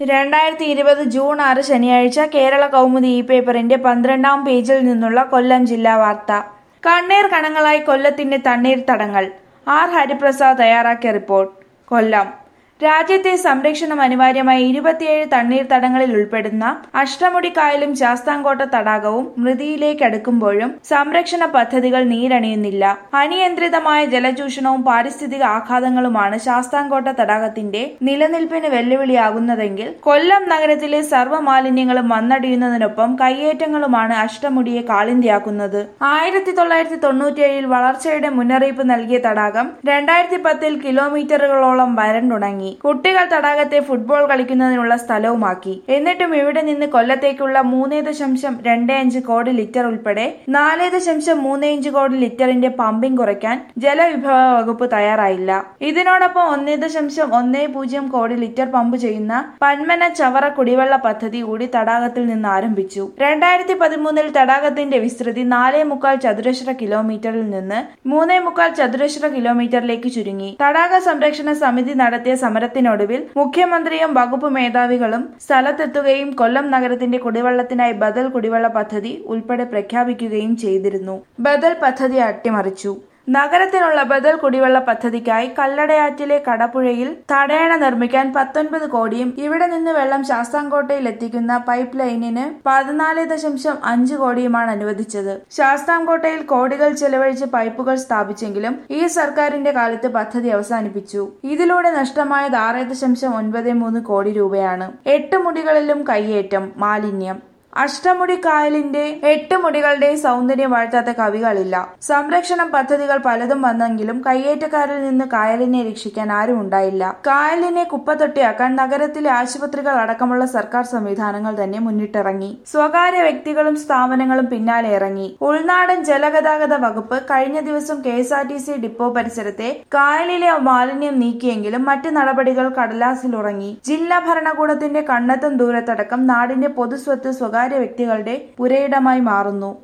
2020 June 6 ശനിയാഴ്ച കേരള കൗമുദി പേപ്പറിന്റെ 12-ാം പേജിൽ നിന്നുള്ള കൊല്ലം ജില്ലാ വാർത്ത. കണ്ണീർ കണങ്ങളായി കൊല്ലത്തിന്റെ തണ്ണീർത്തടങ്ങൾ. ആർ ഹരിപ്രസാദ് തയ്യാറാക്കിയ റിപ്പോർട്ട്. കൊല്ലം. രാജ്യത്തെ സംരക്ഷണം അനിവാര്യമായ 27 തണ്ണീർത്തടങ്ങളിൽ ഉൾപ്പെടുന്ന അഷ്ടമുടിക്കായലും ശാസ്താംകോട്ട തടാകവും മൃതിയിലേക്ക് അടുക്കുമ്പോഴും സംരക്ഷണ പദ്ധതികൾ നീരണിയുന്നില്ല. അനിയന്ത്രിതമായ ജലചൂഷണവും പാരിസ്ഥിതിക ആഘാതങ്ങളുമാണ് ശാസ്താംകോട്ട തടാകത്തിന്റെ നിലനിൽപ്പിന് വെല്ലുവിളിയാകുന്നതെങ്കിൽ കൊല്ലം നഗരത്തിലെ സർവ്വമാലിന്യങ്ങളും വന്നടിയുന്നതിനൊപ്പം കയ്യേറ്റങ്ങളുമാണ് അഷ്ടമുടിയെ കാളിന്തിയാക്കുന്നത്. 1997 വളർച്ചയുടെ മുന്നറിയിപ്പ് നൽകിയ തടാകം 2010 കിലോമീറ്ററുകളോളം വരണ്ടുണങ്ങി. കുട്ടികൾ തടാകത്തെ ഫുട്ബോൾ കളിക്കുന്നതിനുള്ള സ്ഥലവുമാക്കി. എന്നിട്ടും ഇവിടെ നിന്ന് കൊല്ലത്തേക്കുള്ള 3.25 കോടി ലിറ്റർ ഉൾപ്പെടെ 4.35 കോടി ലിറ്ററിന്റെ പമ്പിംഗ് കുറയ്ക്കാൻ ജലവിഭവ വകുപ്പ് തയ്യാറായില്ല. ഇതിനോടൊപ്പം 1.10 കോടി ലിറ്റർ പമ്പ് ചെയ്യുന്ന പന്മന ചവറ കുടിവെള്ള പദ്ധതി കൂടി തടാകത്തിൽ നിന്ന് ആരംഭിച്ചു. 2013 തടാകത്തിന്റെ വിസ്തൃതി 4.25 ചതുരശ്ര കിലോമീറ്ററിൽ നിന്ന് 3.25 ചതുരശ്ര കിലോമീറ്ററിലേക്ക് ചുരുങ്ങി. തടാക സംരക്ഷണ സമിതി നടത്തിയ സമരത്തിനൊടുവിൽ മുഖ്യമന്ത്രിയും വകുപ്പ് മേധാവികളും സ്ഥലത്തെത്തുകയും കൊല്ലം നഗരത്തിന്റെ കുടിവെള്ളത്തിനായി ബദൽ കുടിവെള്ള പദ്ധതി ഉൾപ്പെടെ പ്രഖ്യാപിക്കുകയും ചെയ്തിരുന്നു. ബദൽ പദ്ധതി അട്ടിമറിച്ചു. നഗരത്തിനുള്ള ബദൽ കുടിവെള്ള പദ്ധതിക്കായി കല്ലടയാറ്റിലെ കടപ്പുഴയിൽ തടയണ നിർമ്മിക്കാൻ 19 കോടിയും ഇവിടെ നിന്ന് വെള്ളം ശാസ്താംകോട്ടയിൽ എത്തിക്കുന്ന പൈപ്പ് ലൈനിന് 14.5 കോടിയുമാണ് അനുവദിച്ചത്. ശാസ്താംകോട്ടയിൽ കോടികൾ ചെലവഴിച്ച് പൈപ്പുകൾ സ്ഥാപിച്ചെങ്കിലും ഈ സർക്കാരിന്റെ കാലത്ത് പദ്ധതി അവസാനിപ്പിച്ചു. ഇതിലൂടെ നഷ്ടമായത് 6.93 കോടി രൂപയാണ്. 8 മുടികളിലും കയ്യേറ്റം, മാലിന്യം. അഷ്ടമുടി കായലിന്റെ 8 മുടികളുടെയും സൗന്ദര്യം വാഴ്ത്താത്ത കവികളില്ല. സംരക്ഷണ പദ്ധതികൾ പലതും വന്നെങ്കിലും കയ്യേറ്റക്കാരിൽ നിന്ന് കായലിനെ രക്ഷിക്കാൻ ആരും ഉണ്ടായില്ല. കായലിനെ കുപ്പത്തൊട്ടിയാക്കാൻ നഗരത്തിലെ ആശുപത്രികൾ അടക്കമുള്ള സർക്കാർ സംവിധാനങ്ങൾ തന്നെ മുന്നിട്ടിറങ്ങി. സ്വകാര്യ വ്യക്തികളും സ്ഥാപനങ്ങളും പിന്നാലെ ഇറങ്ങി. ഉൾനാടൻ ജലഗതാഗത വകുപ്പ് കഴിഞ്ഞ ദിവസം KSRTC ഡിപ്പോ പരിസരത്തെ കായലിലെ മാലിന്യം നീക്കിയെങ്കിലും മറ്റ് നടപടികൾ കടലാസിലുറങ്ങി. ജില്ലാ ഭരണകൂടത്തിന്റെ കണ്ണെത്തും ദൂരത്തടക്കം നാടിന്റെ പൊതുസ്വത്ത് സ്വകാര്യ വ്യക്തികളുടെ പുരയിടമായി മാറുന്നു.